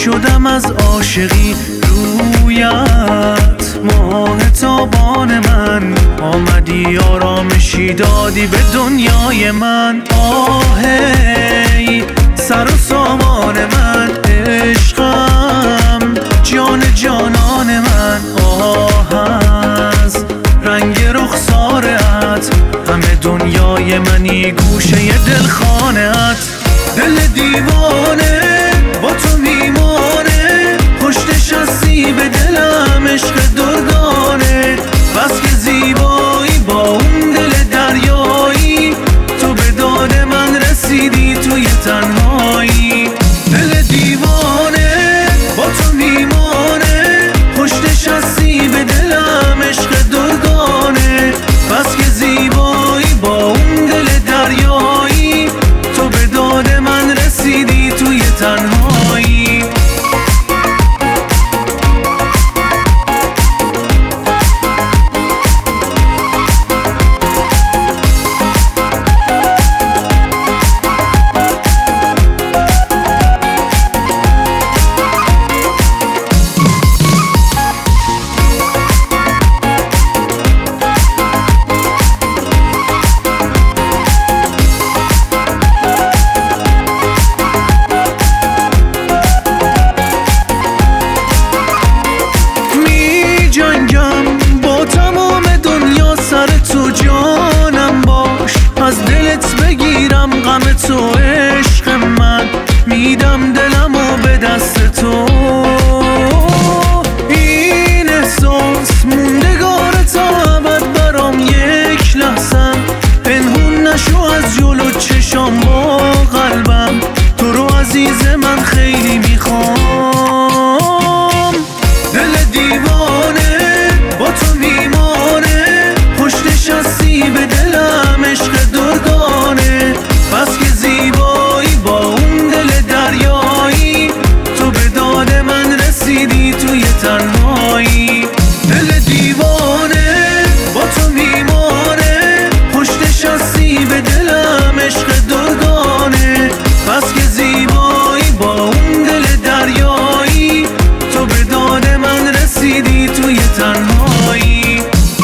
شدم از عاشقی رویت، ماه تابان من آمدی آرامشی دادی به دنیای من. آهی سر و سامان من، عشقم جان جانان من. آه از رنگ رخسارت همه دنیای منی، گوشه دلخانه‌ات. دل دیوانه با تو میمانه، خوش نشستی به دلم عشق دردانه. بس که زیبایی با اون دل دریایی، تو به داد من رسیدی توی تنهایی. دل دیوانه با تو میمانه، خوش نشستی به دلم عشق دردانه. بس که زیبایی با اون دل دریایی، تو به داد من رسیدی توی تنهایی. از دلت بگیرم غم تو عشق من، میدم دلمو به دست تو. این احساس موندگار تا ابد برام یک لحظه، پنهون نشو از جلو چشام با قلبم. تو رو عزیز من خیلی میخوام. دل دیوانه با تو میمانه، خوش نشستی به دلم عشق دردانه. بس که زیبایی با اون دل دریایی، تو به داد من رسیدی توی تنهایی. دل دیوانه با تو میمانه، خوش نشستی به دلم عشق دردانه. بس که زیبایی با اون دل دریایی، تو به داد من رسیدی توی تنهایی.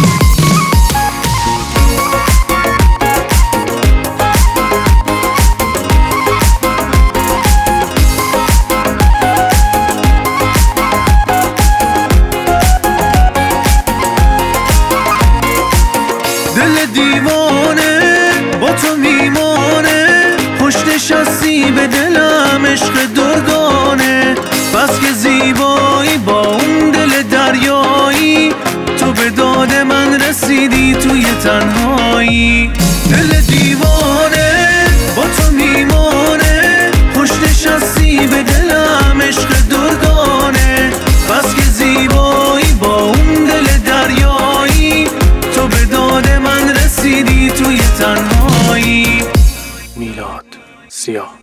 دل دیوانه با تو میمانه، خوش نشستی به دلم عشق دردانه. بس که زیبایی با اون دل دریایی، تو به داد من رسیدی توی تنهایی. دل دیوانه با تو میمانه، خوش نشستی به دلم عشق دردانه. بس که زیبایی با اون دل دریایی، تو به داد من رسیدی توی تنهایی. میلاد سیاه.